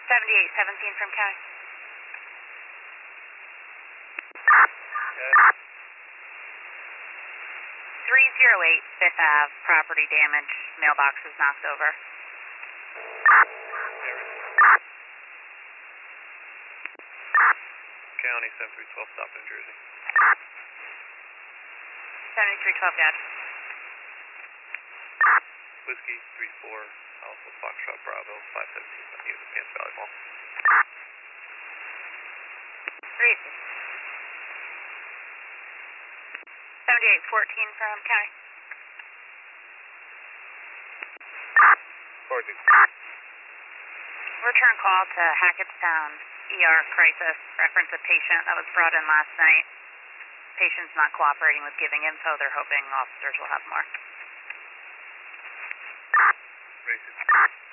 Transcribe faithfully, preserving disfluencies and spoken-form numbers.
seventy-eight seventeen from County. Okay. three oh eight Fifth Ave, property damage, mailbox is knocked over. County seven three one two, stop in Jersey. seventy-three twelve, gotcha. Whiskey three four Alpha Foxtrot Bravo five seventeen on unit against Valley Mall. three eighty. seventy-eight fourteen from County. fourteen. Return call to Hackettstown E R crisis. Reference a patient that was brought in last night. Patient's not cooperating with giving info. They're hoping officers will have more. Racist.